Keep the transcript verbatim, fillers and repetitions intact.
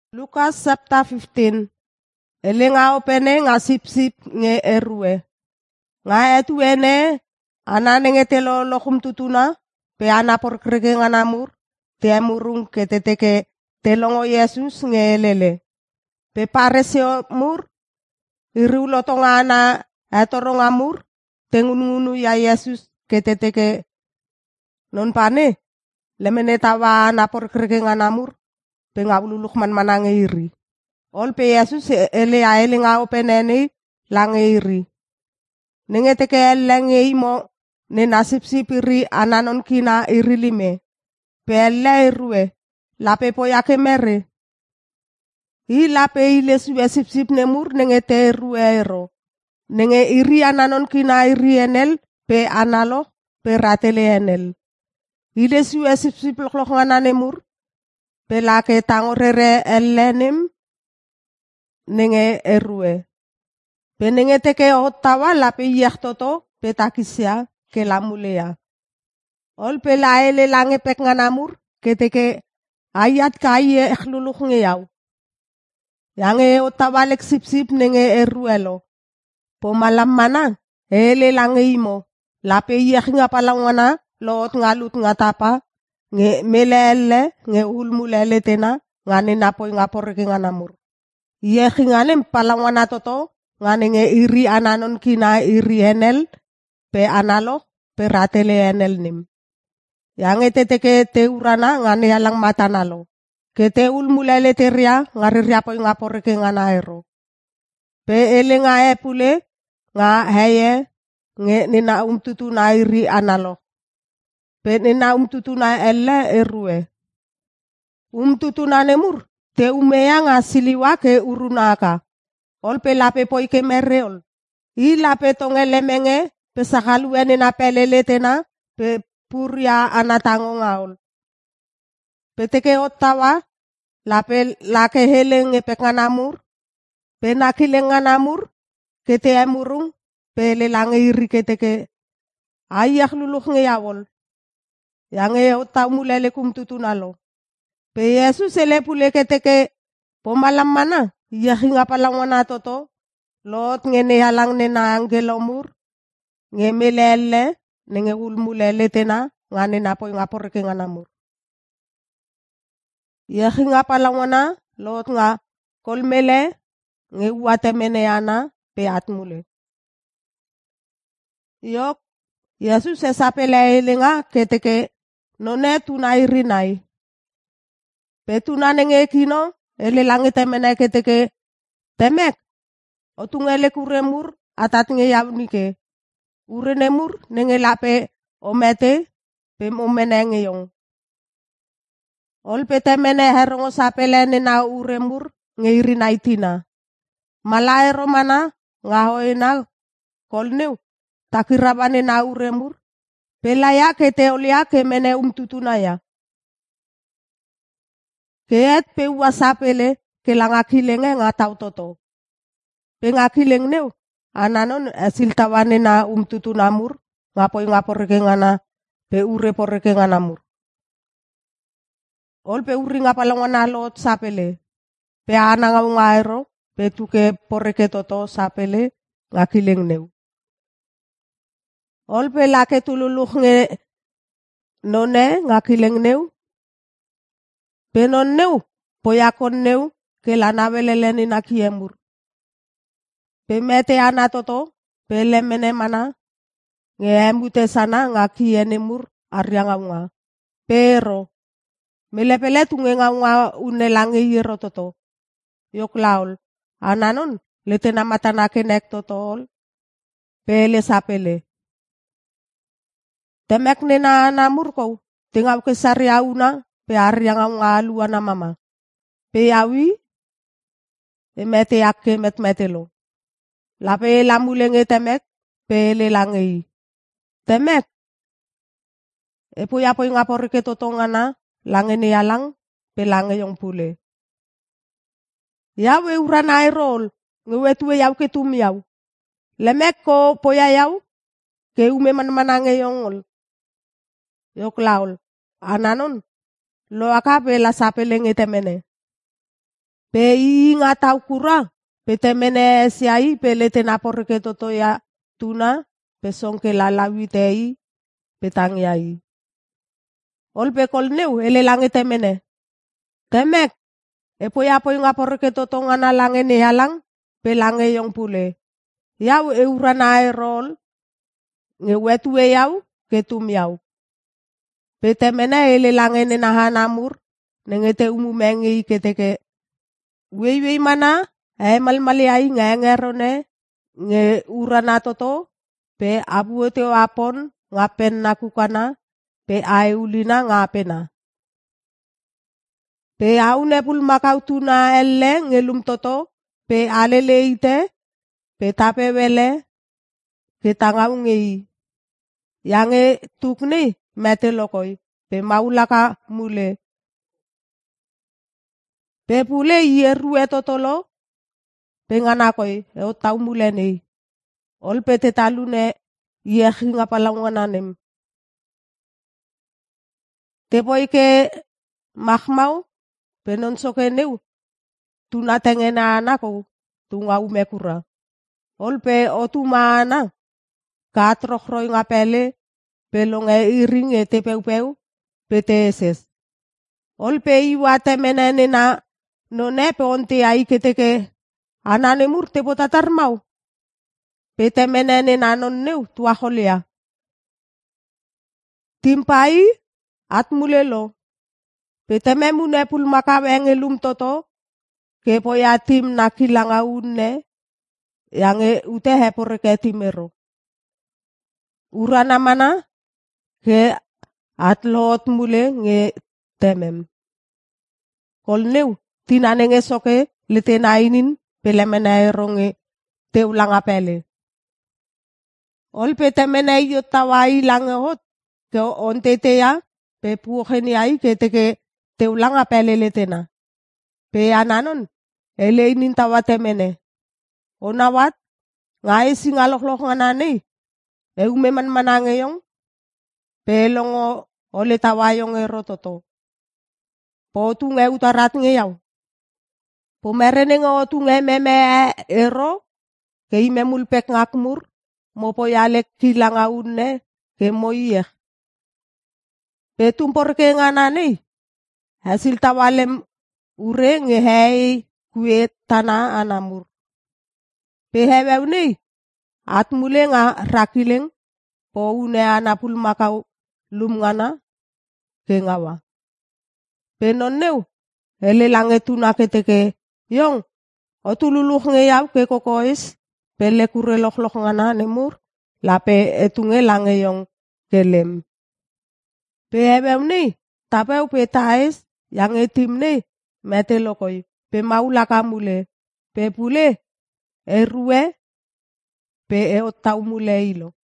Lukas chapter fifteen. Elinga opene nga sip-sip nge erue. Nga etu ene ana nenge telo lokum tutuna pe ana por krege nga namur te murung keteteke telongo Yesus nge lele. Pe paresio mur iriu lotonga ana etorong amur tengunu ya Yesus keteteke non pane lemene tawa ana por krege nga namur pe nga ululuk man manange iri. Ol pe Yesus ele a ele nga openeni lange iri. Nenge teke elenge imo ne nasip-sip iri ananon kina iri lime. Pe ele irue lape poyake mere. I lape ile suwe sip-sip nemur nenge te irue ero. Nenge iri ananon kina iri enel pe analo pe ratele enel. Ile suwe sip-sip loklok ngana nemur pe lake tangorere elenim nenge erue. Pe nenge teke otawa lape iyek toto pe takisya ke lamulea. Ol pe laele lange pek nganamur ke teke ayat kaye ekhluluk ngeyaw. Yange otawa lek sip-sip nenge eruelo. Po malam mana ele lange imo lape iyek nga palangwana lot ngalut nga tapa nge melele nge ulmulele tena ngane napoy nga porke nganamur. Ye khinganem palangwana toto ngane nge iri ananon kina iri enel pe analo pe ratele enel nim. Yang teteke te urana ngane alang matanalo. Ke te ulmulele teria ngare riapoy nga porke ngana ero. Pe ele nga epule nga heye nge nina umtutu na iri analo. Pe nina umtutu na ele erue. Umtutu na nemur. Te umea nga siliwa ke urunaka. Ol pe lape poike mereol. I lape tonge lemenge pe sakaluene na pelele tena pe puria anatango ngaol. Pe teke otawa lape lake helenge pe nganamur. Pe nakile nganamur ke te emurung pe lelange iri ke teke ayak luluk ngeyawol. Yang e otaw mulele kum tutunalo. Pe Yesus ele pule keteke pomalam mana yahi nga palangwana toto lot ngene halang nena angelomur nge melele nenge ulmulele tena ngane napoy nga porke nga namur. Yahi nga palangwana lot nga kolmele nge uwate meneana pe atmule. Yok Yesus esapele ele nga keteke none tunai rinai. Petuna nenge kino, ele langi temene keteke temek. Otungele kuremur atat nge yawnike. Urenemur nenge lape omete pe omene ngeyong. Ol pe temene herongo sapele nena uremur nge irinai tina. Malae romana ngahoena kolneu takirabane na uremur. Pelaya kete olia ke mene umtutunaya. Keet pe wasapele ke langa kilenge nga tau toto. Pe nga kileng neu ananon asil tawane na umtutu namur ngapoy nga porke ngana pe ure porke nga namur. Ol pe uri nga palangwana lot sapele. Pe ana nga ngaero pe tuke porke toto sapele nga kileng neu. Ol pe lake tululuk nge none nga kileng neu. Penon neu, poyakon neu, ke lanaweleleni na kiemur. Pe mete ana toto, pe lemene mana, nge embute sana nga kienemur aryanga nga. Pero, melepele tunge nga nga unelange yero toto. Yok laol, ananon, letena matana kenek totol, pe le sapele. Temek nena namur ko, tingaw kesari auna, pe aryanga nga luana mama. Pe yawi, e mete yakke met metelo. Lape lamulenge temek, pe le langei. Temek, e puya poy nga porke totongana, lange ni alang, pe lange yung pule. Yawe urana erol, ngewetuwe yaw ke tumiyaw. Lemek ko poya yaw, ke ume man manange yung ol. Yok laol, ananon. Lo akape la sapele nge temene. Pe inga tau kura, pe temene siai pe le te naporke toto ya tuna, pe sonke la lawi te i, pe tangi ai. Ol pe kol neu, ele lange temene. Temek, e po ya po inga porke toto ngana lange ne alang, pe lange yong pule. Yau e urana e rol, nge wetu e yau, ke tum yau. Pe temene ele lange ne nahanamur, nenge te umu mengi ke teke. Wei wei mana, e malmali ai nge ngerone, nge urana toto, pe abu te apon, ngapen nakukana, pe ai ulina ngapena. Pe au nepul makau tuna elle ngelum toto, pe alele ite, pe tape wele, ke tangau ngei. Yange tukni, mete lokoi, pe maulaka mule. Pe pule iye rue totolo, pe nganakoi, e o tau mule nei. Ol pe te talune, iye hinga palangwananem. Te poi ke mahmau, pe non soke neu, tuna tengena anako, tunga umekura. Ol pe o tu maana, ka trokroi ngapele, pe longe iring e te peu peu, pe te eses. Ol pe iwa temenene na, no ne pe onte ai ke teke, anane mur te potatar mau. Pe temenene na non neu, tua holea. Timpai, at mulelo. Pe tememu ne pul makawe ngelum toto, ke po ya tim na kilanga unne, yang e ute hepore ke timero. Urana mana, ke at lot mule nge temem. Kol neu, tinane nge soke, le te nainin, pe lemena eronge, te ulanga pele. Ol pe temene iyo tawai lange hot, ke onte te ya, pe puoheni ai ke teke te ulanga pele le tena. Pe ananon, ele inin tawa temene. Onawat, ngai singalok-lok nganane, e umeman manange yong, pe longo ole tawayong e rototo. Po tu nge utarat nge yau. Po merene nge o tu nge meme ero, ke ime mulpek ngakmur, mo po yalek kilanga unne, ke mo iya. Pe tumpor ke nganane, hasil tawalem ure nge hei kue tana anamur. Pe hewew nei, at mule nga rakileng, po une anapul makau lum ngana, ke ngawa. Pe non neu, ele lange tuna ke teke, yong, o tululuh nge yau ke kokois, pe le kure lok-lok ngana nemur, la pe etunge lange yong ke lem. Pe hewew nei, tapeu pe taes, yang etim nei, mete lokoi, pe maulaka mule, pe pule, e rue, pe e o tau mule ilo.